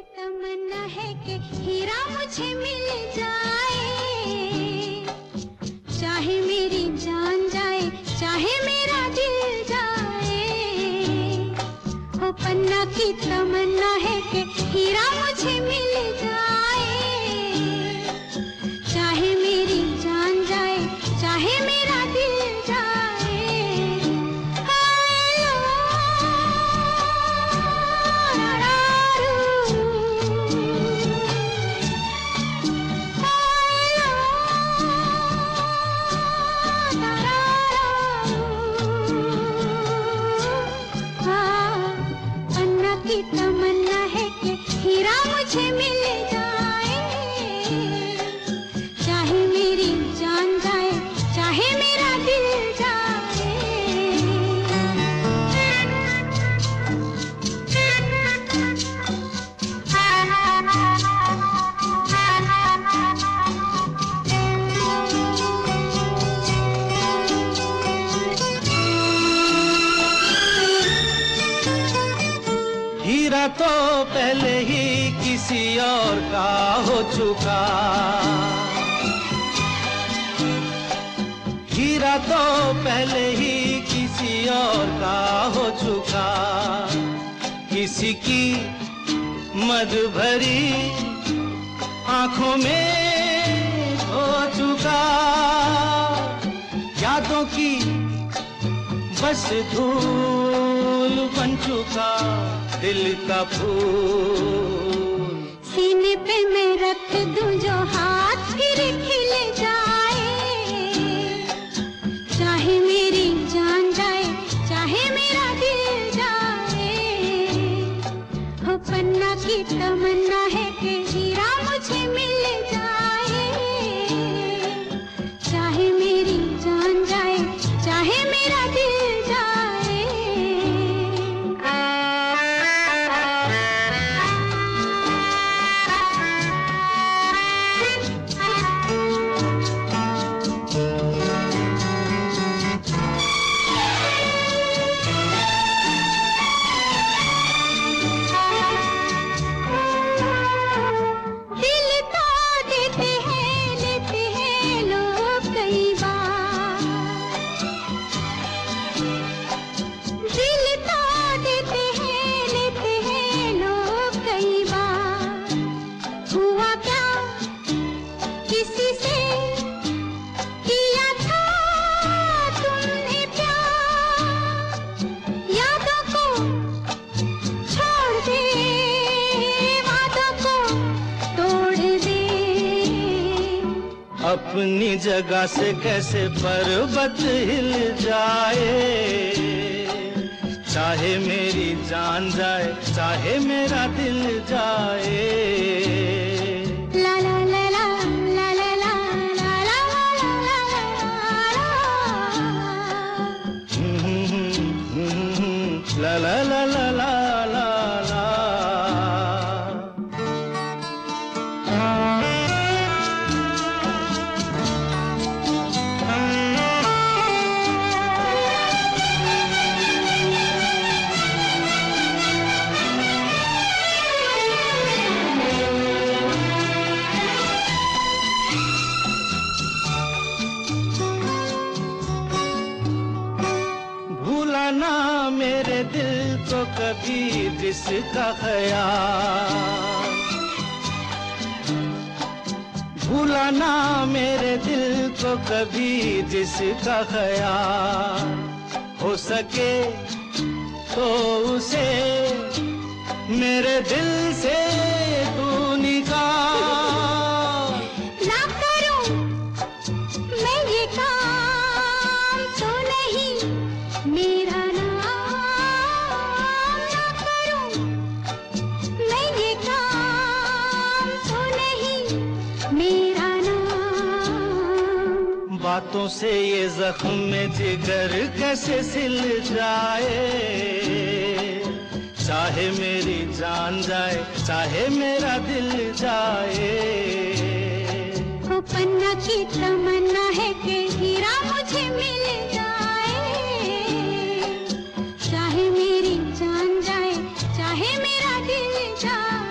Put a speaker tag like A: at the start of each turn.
A: तमन्ना है कि हीरा मुझे मिल जाए, चाहे मेरी जान जाए, चाहे मेरा दिल जाए। हो पन्ना की तमन्ना है कि हीरा मुझे मिल जाए, चाहे मेरी जान जाए, चाहे मेरा दिल जाए। की तमन्ना है कि हीरा मुझे मिल जाए, चाहे मेरी जान जाए, चाहे मेरा दिल जाए।
B: हीरा तो पहले ही किसी और का हो चुका, हीरा तो पहले ही किसी और का हो चुका। किसी की मद भरी आंखों में हो चुका, यादों की बस धूल बन चुका दिल का फूल।
A: सीने पे मैं रख दूं जो हाथ फिर खिल जाए, चाहे मेरी जान जाए, चाहे मेरा दिल जाए। हो पन्ना की तमन्ना है कि हीरा मुझे मिल जाए, चाहे मेरी जान जाए, चाहे मेरा दिल जाए। दिल तो देते हैं, लेते हैं लोग कई बार, दिल तो देते हैं, लेते हैं लोग कई बार। हुआ क्या किसी से किया था तुमने प्यार, यादों को छोड़ दे, वादों को तोड़ दे।
B: अपनी जगह से कैसे पर्वत हिल जाए, चाहे मेरी जान जाए, चाहे मेरा दिल जाए।
A: ला ला ला ला ला ला ला ला ला ला ला ला।
B: ला ला ला ला ला ला ला। भूला ना मेरे दिल को कभी जिसका ख्याल, भूला ना मेरे दिल को कभी जिसका ख्याल। हो सके तो उसे मेरे दिल से तू निकाल।
A: ना करूं मैं ये काम तो नहीं मेरा नाम, ना करूं मैं ये काम तो नहीं मेरा नाम।
B: बातों से ये जख्म में जिगर कैसे सिल जाए, चाहे मेरी जान जाए, चाहे मेरा दिल जाए।
A: हो पन्ना की तमन्ना है कि हीरा मुझे मिल जाए, चाहे मेरी जान जाए, चाहे मेरा दिल जाए।